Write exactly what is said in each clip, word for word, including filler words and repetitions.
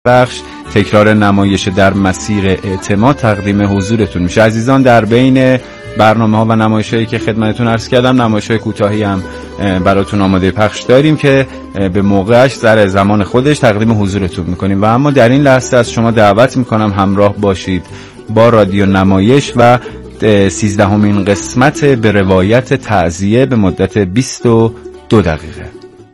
بخش تکرار نمایش در مسیر اعتماد تقدیم حضورتون میشه. عزیزان، در بین برنامه ها و نمایش هایی که خدمتتون عرض کردم، نمایش های کوتاهی هم براتون آماده پخش داریم که به موقعش در زمان خودش تقدیم حضورتون میکنیم. و اما در این لحظه از شما دعوت میکنم همراه باشید با رادیو نمایش و سیزدهمین قسمت به روایت تعزیه به مدت بیست و دو دقیقه.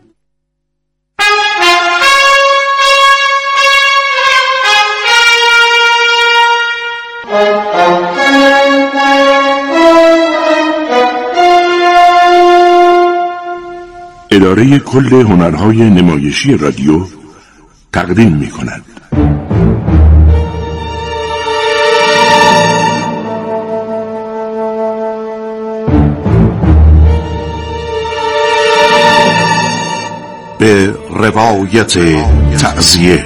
اداره کل هنرهای نمایشی رادیو تقدیم می کند. به روایت تعزیه.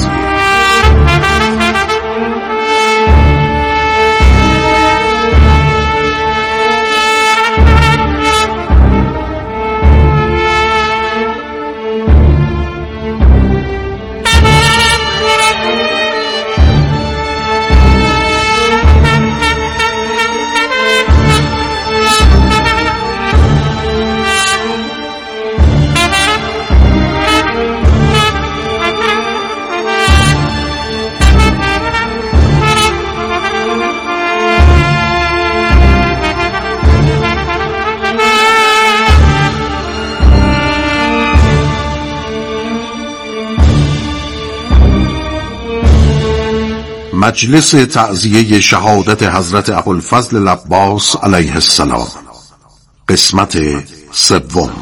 مجلس تعزیه شهادت حضرت ابوالفضل العباس علیه السلام، قسمت سوم.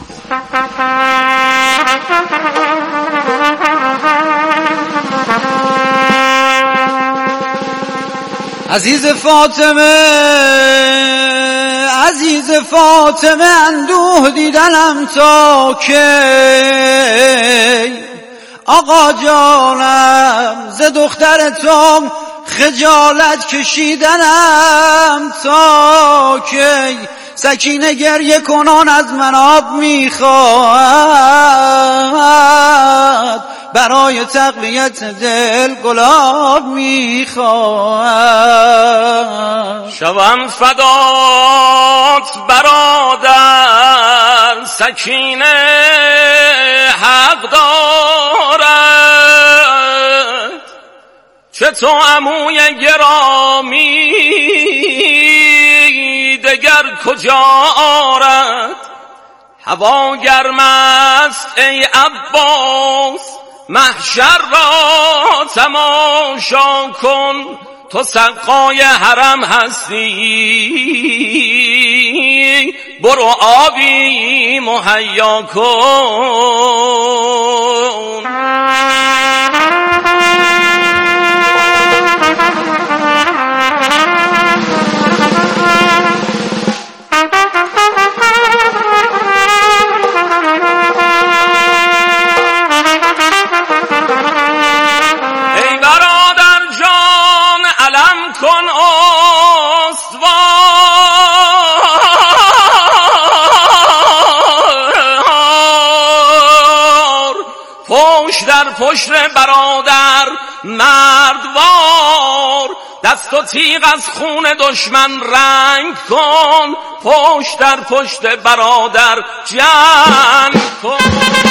عزیز فاطمه، عزیز فاطمه، اندوه دیدنم تا که آقا جانم ز دختر تو خجالت کشیدنم تا کی. سکینه گریه کنان از من آب میخواهد، برای تقویت دل گلاب میخواهد. شوم فدات برادر، سکینه حق دارد، چه تو عموی گرامی دگر کجا آرد. هوا گرم است ای عباس، محشر را تماشا کن، تو سقای حرم هستی، برو آبی مهیا کن. پشت برادر مردوار، دست و تیغ از خون دشمن رنگ کن، پشت در پشت برادر جنگ کن.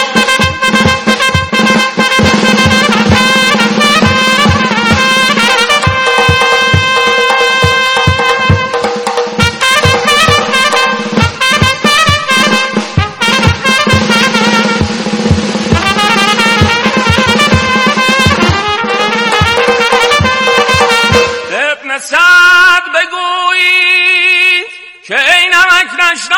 سعد بگویید که ای نمک نشناس،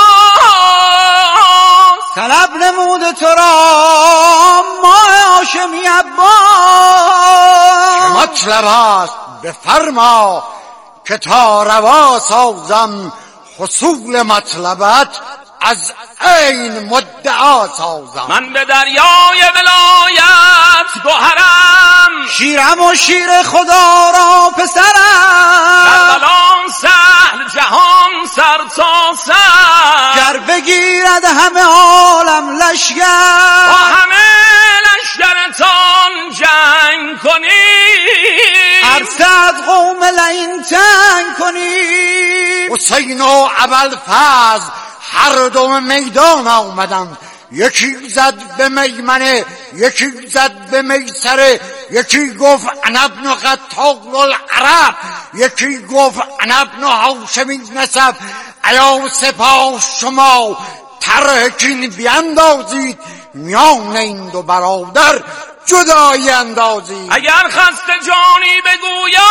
طلب نمود تو را ماه هاشمی عباس. چه مطلب است بفرما که تا روا سازم، حصول مطلبت از این مدعا سازم. من به دریای ولایت گوهرم، شیرم و شیر خدا را پسرم، کربلا سهل جهان سر تا سر، گر بگیرد همه عالم لشگر، با همه لشگرتان جنگ تنگ کنید، عرصه از قوم لئین تنگ کنید. حسین و ابوالفضل هر دو میدان آمدند، یکی زد به میمنه، یکی زد به میسره، یکی گفت انا ابن قتال العرب، یکی گفت انا ابن هاشمی نسب. ایا سپاه شما طرح کین بیندازید، میان این دو برادر جدایی اندازید. اگر خسته جانی بگو یا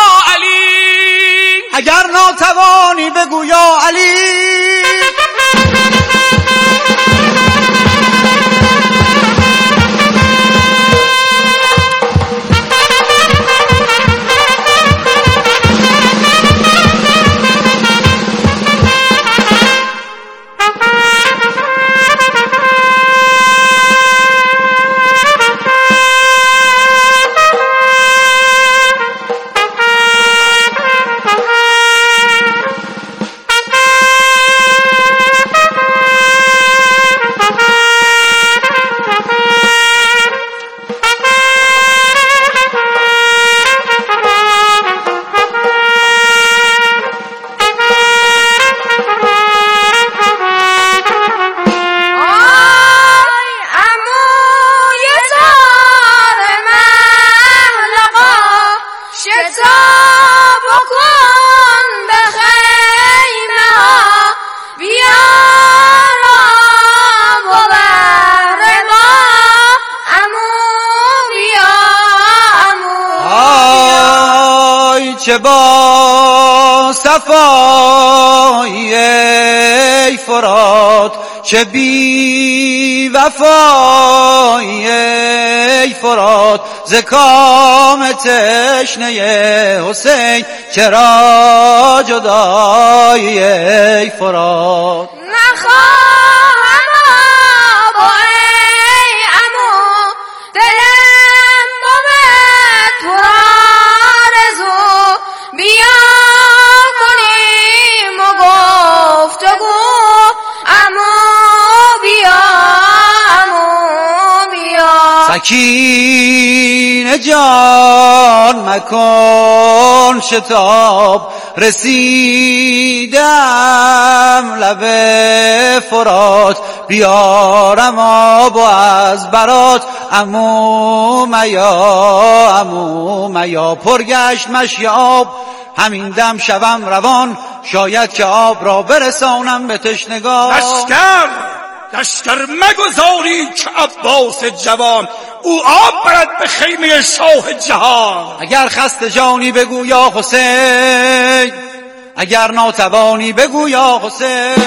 علی، اگر ناتوانی بگو یا علی. چه با صفایی ای فرات، چه بی وفایی ای فرات، ز کام تشنه حسین چرا جدایی ای فرات. سکینه جان مکن شتاب، رسیدم لب فرات، بیارم آب و از برات، عمو میا عمو میا. پرگشت مشی آب همین دم شوم روان، شاید که آب را برسانم به تشنگان. لشکر لشکر مگذاری که عباس جوان، او آب برد به خیمه شاه جهان. اگر خسته جانی بگو یا حسین، اگر ناتوانی بگو یا حسین.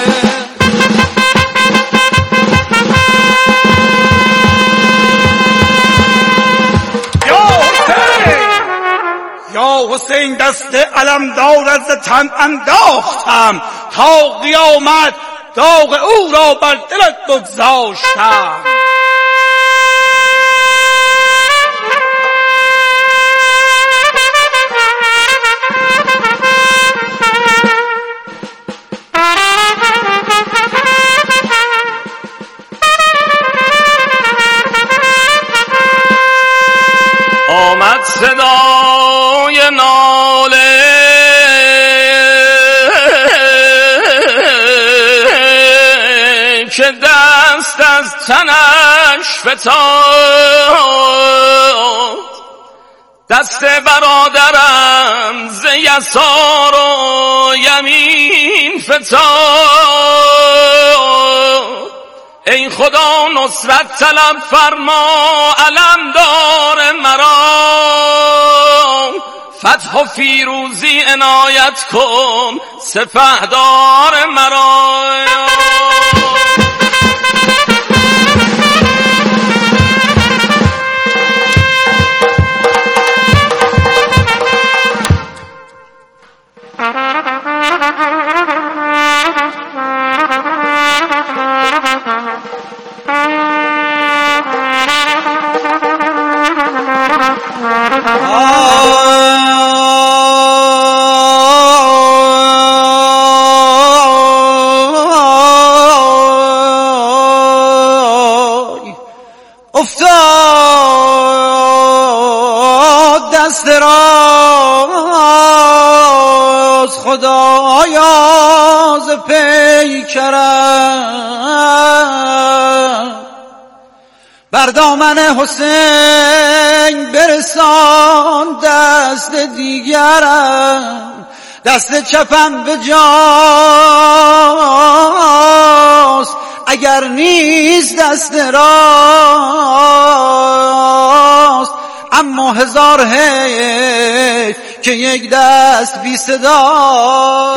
یا حسین یا حسین دست علمدار از تن انداختم، تا قیامت داغ او را بر دلت بگذاشتم. آمد صدای ناله که دست از تنش فتاد، دست برادرم ز یسار و یمین فتاد. ای خدا نصرت طلب فرما علمدار مرا، فتح و فیروزی عنایت کن سپهدار مرا. دست راست خدایا ز پیکرم بر دامن حسین برسان دست دیگرم دست چپم به جاست اگر نیست دست راست اما هزار حیف که یک دست بی صدا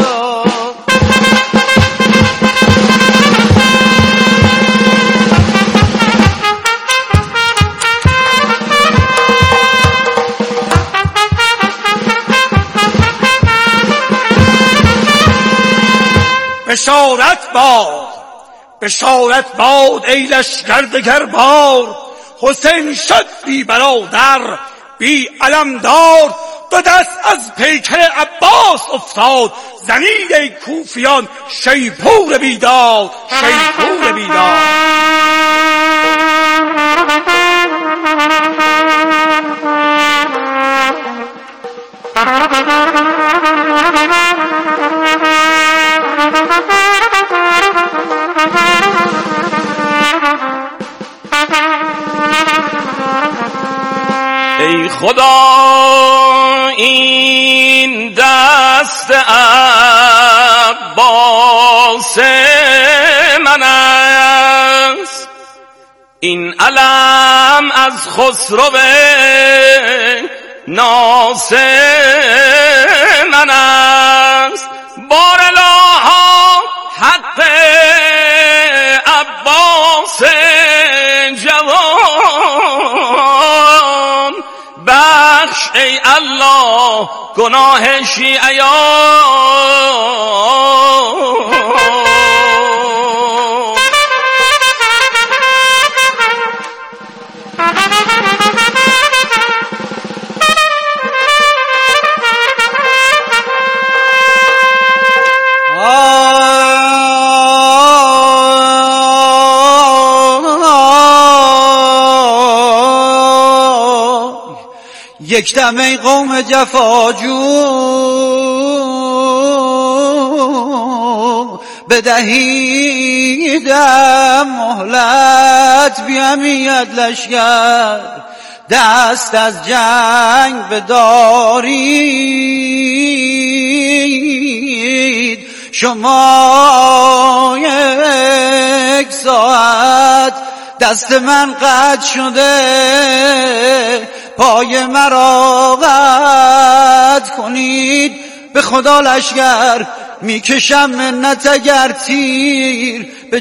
بشارت باد بشارت باد ای لشکر دگربار حسین شد بی برادر بی علمدار دو دست از پیکر عباس افتاد زنید ای کوفیان شیپور بیداد شیپور بیداد ای خدا این دست عباس من است این علم از خسرو ناس من است بار الها حق عباس جوان بخش ای الله گناه شیعیان یک دم ای قوم جفاجو بدهیدم مهلت بیامید لشکر دست از جنگ بدارید شما یک ساعت دست من قطع شده پای مرا قطع کنید به خدا لشکر میکشم منت اگر تیر به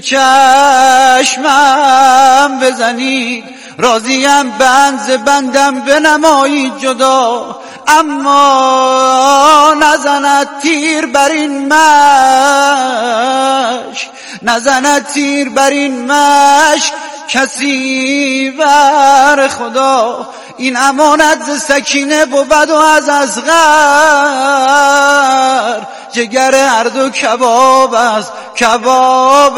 چشمم بزنید راضیم بند ز بندم بنمایید جدا اما نزند تیر بر این مشک نزند تیر بر این مشک کسی بر خدا این امانت ز سکینه بود و از اصغر جگر هر دو کباب است کباب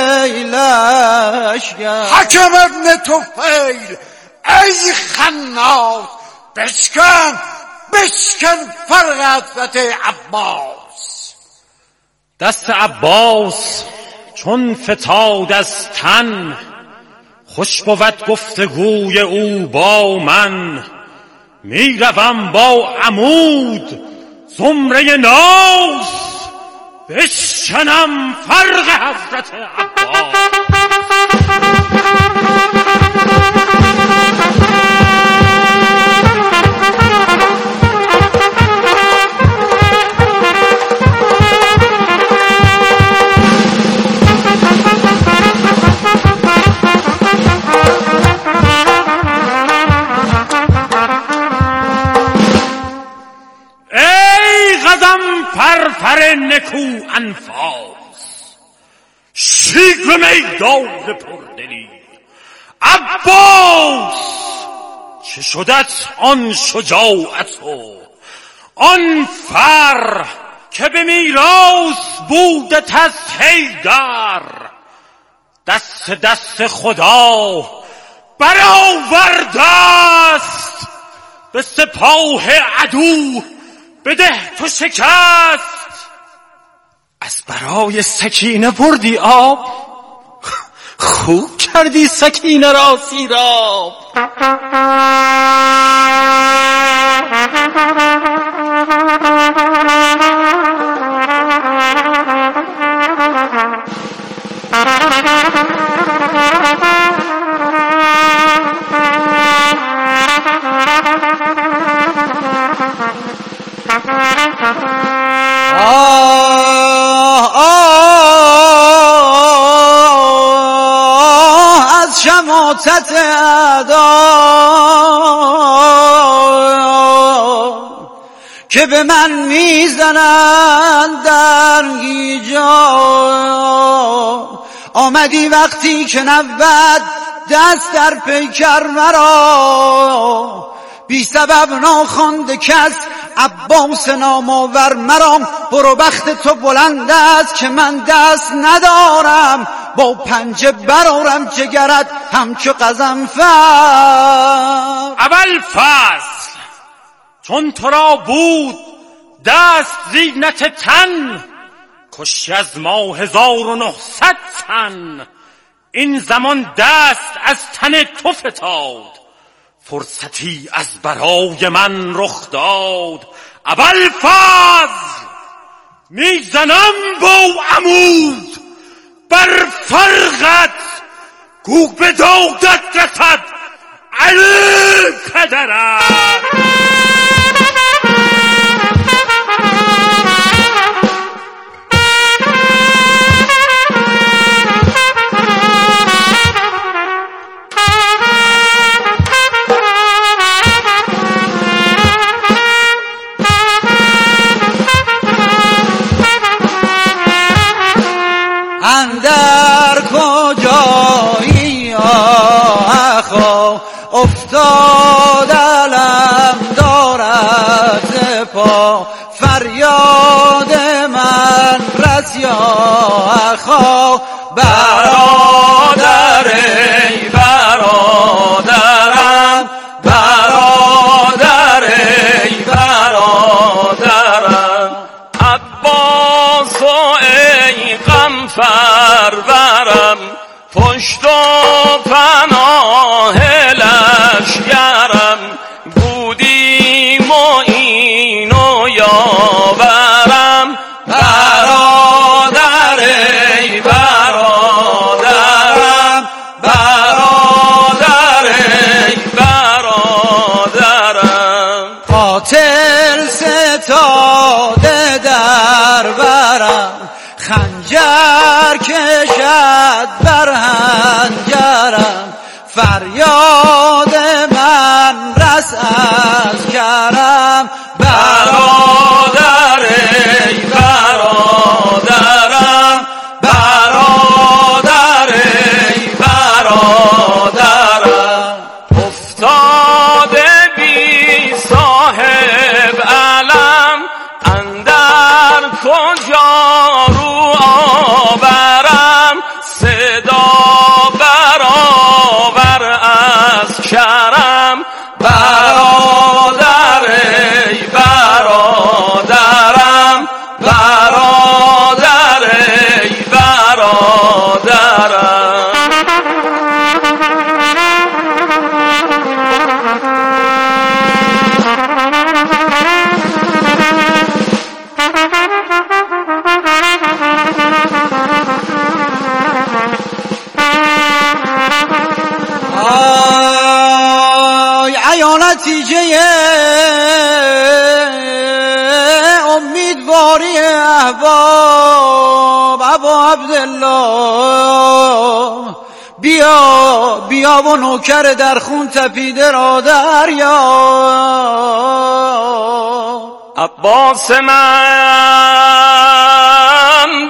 لشکر حکم ابن طفیل ای خناس بشکن بشکن فرق عطفت عباس دست عباس چون فتاد از تن خوش بود گفتگوی او با من میروم با عمود زمره ناز بشکنم فرق حضرت عباس پرپر نکو انفاس شیگ میدان پردلی عباس چه شدت آن شجاعت و آن فر که به میراث بودت از حیدر دست دست خدا برآورده است به سپاه عدو بده تو شکست. از برای سکینه بردی آب، خوب کردی سکینه را سیراب. آه آه از شماتت اعدا که به من میزنند در گیجا. آمدی وقتی که نبود دست در پیکر مرا، بی سبب ناخوانده کس عباس نامآور مرا. برو بخت تو بلند است که من دست ندارم، با پنجه برارم جگرت همچو قزنفر. اول فصل چون تو را بود دست زینت تن، کشی از ما هزار و نهصد تن. این زمان دست از تن تو فتاد، فرصتی از برای من رخ داد. اول فصل میزنم با عمود بر فرقت، گو به دادت رسد علی پدرت. اندر کجایی آخا افتاد علم دارد ز پا، فریاد من رس یا آخا. برادر ای برادرم، برادر ای برادرم، عباس و ای غم فرورم، پشت و پناه لشگرم، بودیم و اینو یاورم. برادر ای برادرم، برادر ای برادرم، قاتل ستاده در برم، خنجر کشد بر هنجرم، فریاد من رس از کرم. برادر ای برادرم، برادر ای برادرم، افتاده بی صاحب علم، اندر کجا رو آورم، صدا برآور از کرم. برادر ای برادرم، برادر ای برادرم. آی ایا نتیجه امیدواری احباب ابا عبدالله، بیا بیا و نوکر در خون تپیده را دریاب. عباس من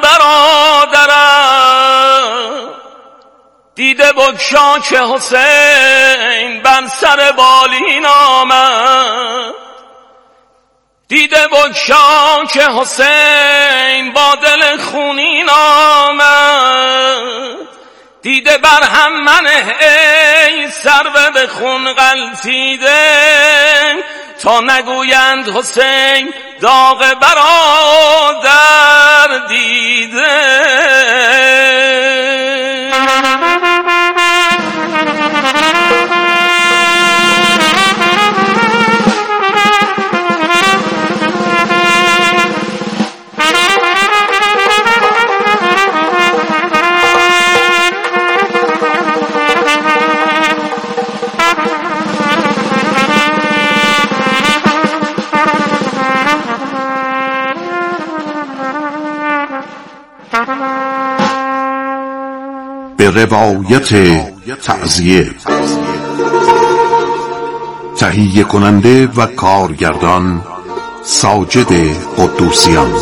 برادرم، دیده بگشا که حسین بر سر بالین آمد، دیده بگشا که حسین با دل خونین آمد، دیده بر هم منه ای سرو به خون غلطیده، تا نگویند حسین داغ برادر دیده. به روایت تعزیه تهیه کننده و کارگردان ساجد قدوسیان،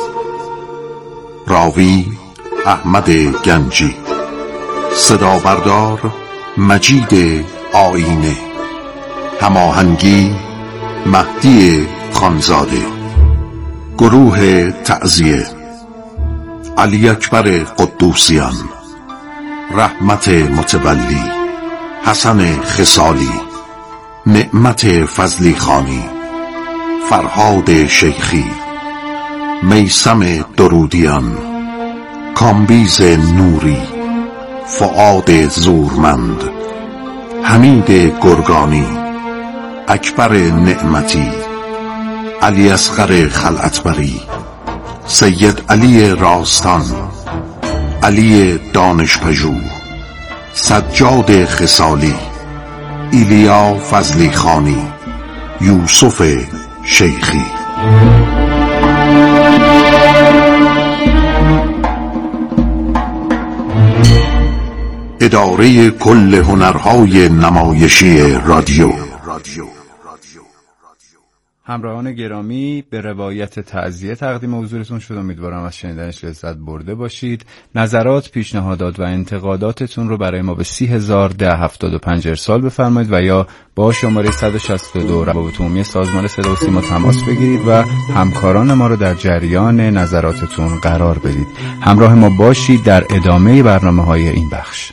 راوی احمد گنجی، صدا بردار مجید آینه، هماهنگی مهدی خانزاده، گروه تعزیه علی اکبر قدوسیان، رحمت متولی، حسن خصالی، نعمت فضلی خانی، فرهاد شیخی، میثم درودیان، کامبیز نوری، فؤاد زورمند، حمید گرگانی، اکبر نعمتی، علی اصغر خلعتبری، سید علی راستان، علی دانشپژوه، سجاد خصالی، ایلیا فضلی خانی، یوسف شیخی. اداره کل هنرهای نمایشی رادیو. همراهان گرامی، به روایت تعزیه تقدیم حضورتون شد. امیدوارم از شنیدنش لذت برده باشید. نظرات، پیشنهادات و انتقاداتتون رو برای ما به سی هزار ده هفتاد و پنج ارسال بفرمایید و یا با شماره صد و شصت و دو روابط عمومی سازمان صدا و سیما تماس بگیرید و همکاران ما رو در جریان نظراتتون قرار بدید. همراه ما باشید در ادامه برنامه‌های این بخش.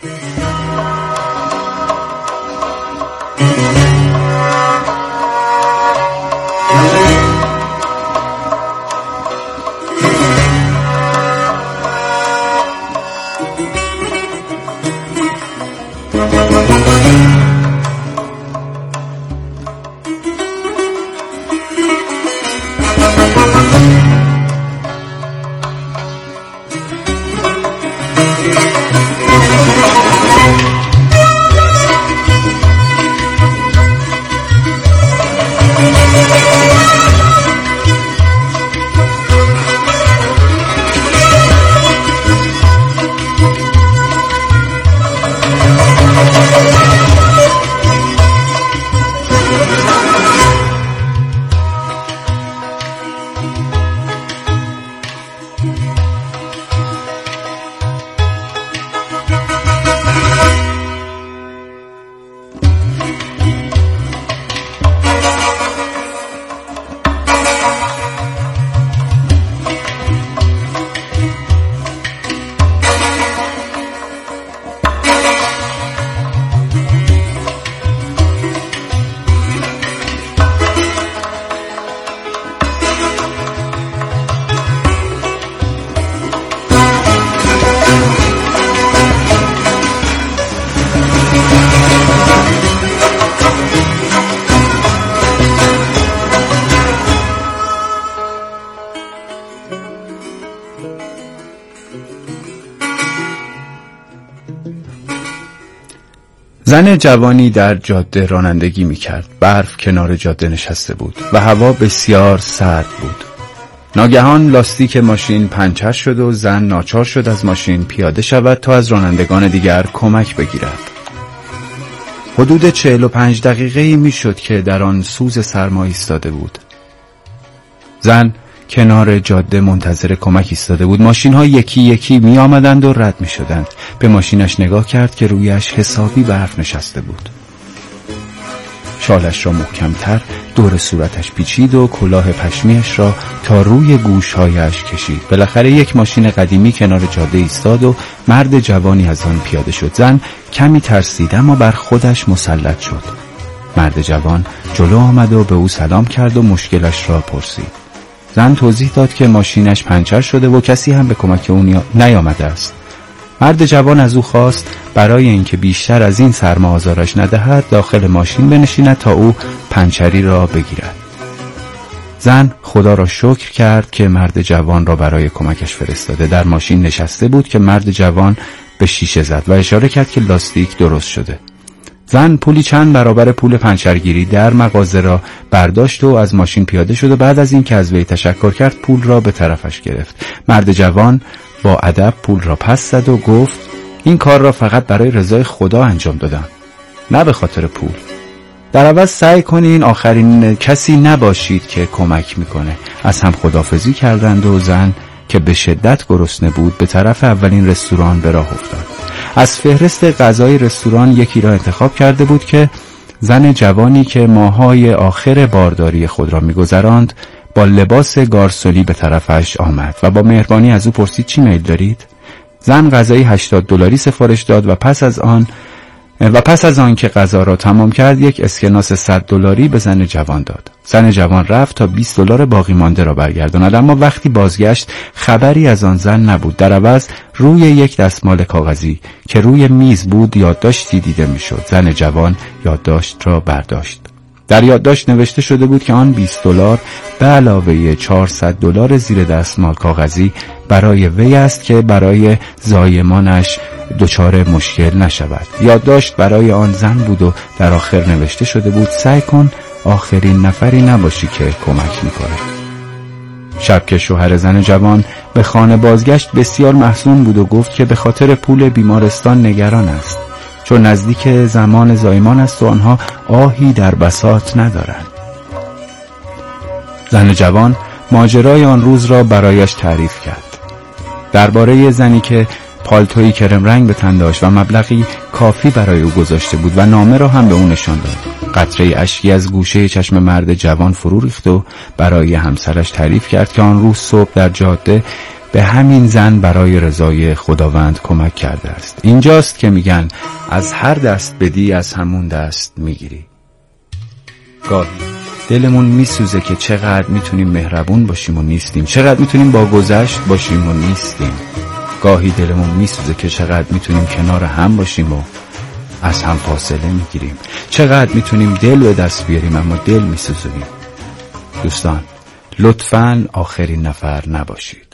زن جوانی در جاده رانندگی می‌کرد. برف کنار جاده نشسته بود و هوا بسیار سرد بود. ناگهان لاستیک ماشین پنچر شد و زن ناچار شد از ماشین پیاده شود تا از رانندگان دیگر کمک بگیرد. حدود چهل و پنج دقیقه‌ای می‌شد که در آن سوز سرما ایستاده بود. زن کنار جاده منتظر کمک ایستاده بود. ماشین‌ها یکی یکی می آمدند و رد می شدند. به ماشینش نگاه کرد که رویش حسابی برف نشسته بود. شالش را محکمتر دور صورتش پیچید و کلاه پشمیش را تا روی گوشهایش کشید. بالاخره یک ماشین قدیمی کنار جاده ایستاد و مرد جوانی از آن پیاده شد. زن کمی ترسید اما بر خودش مسلط شد. مرد جوان جلو آمد و به او سلام کرد و مشکلش را پرسید. زن توضیح داد که ماشینش پنچر شده و کسی هم به کمک او نیامده است. مرد جوان از او خواست برای اینکه بیشتر از این سرما آزارش ندهد داخل ماشین بنشیند تا او پنچری را بگیرد. زن خدا را شکر کرد که مرد جوان را برای کمکش فرستاده. در ماشین نشسته بود که مرد جوان به شیشه زد و اشاره کرد که لاستیک درست شده. زن پولی چند برابر پول پنچرگیری در مغازه را برداشت و از ماشین پیاده شد و بعد از اینکه از وی تشکر کرد پول را به طرفش گرفت. مرد جوان با ادب پول را پس زد و گفت این کار را فقط برای رضای خدا انجام دادم، نه به خاطر پول. در عوض سعی کنین آخرین کسی نباشید که کمک میکنه. از هم خداحافظی کردند و زن که به شدت گرسنه بود به طرف اولین رستوران به راه افتاد. از فهرست غذای رستوران یکی را انتخاب کرده بود که زن جوانی که ماهای آخر بارداری خود را میگذراند با لباس گارسونی به طرفش آمد و با مهربانی از او پرسید چی میل دارید؟ زن غذای هشتاد دلاری سفارش داد و پس از آن و پس از آن که غذا را تمام کرد یک اسکناس صد دلاری به زن جوان داد. زن جوان رفت تا بیست دلار باقی مانده را برگرداند، اما وقتی بازگشت خبری از آن زن نبود. در عوض روی یک دستمال کاغذی که روی میز بود یادداشتی دیده میشد. زن جوان یادداشت را برداشت. در یادداشت نوشته شده بود که آن بیست دلار به علاوه چهارصد دلار زیر دستمال کاغذی برای وی است که برای زایمانش دچار مشکل نشود. یادداشت برای آن زن بود و در آخر نوشته شده بود سعی کن آخرین نفری نباشی که کمک میکنه. شب که شوهر زن جوان به خانه بازگشت بسیار محزون بود و گفت که به خاطر پول بیمارستان نگران است، چون نزدیک زمان زایمان است و آنها آهی در بساط ندارند. زن جوان ماجرای آن روز را برایش تعریف کرد. درباره زنی که پالتویی کرم رنگ به تن داشت و مبلغی کافی برای او گذاشته بود و نامه را هم به او نشان داد. قطره اشکی از گوشه چشم مرد جوان فرو ریخت و برای همسرش تعریف کرد که آن روز صبح در جاده به همین زن برای رضای خداوند کمک کرده است. اینجاست که میگن از هر دست بدی از همون دست میگیری. گاهی دلمون میسوزه که چقدر میتونیم مهربون باشیم و نیستیم، چقدر میتونیم با گذشت باشیم و نیستیم. گاهی دلمون میسوزه که چقدر میتونیم کنار هم باشیم و از هم فاصله میگیریم، چقدر میتونیم دل به دست بیاریم اما دل میسوزونیم. دوستان لطفاً آخرین نفر نباشید.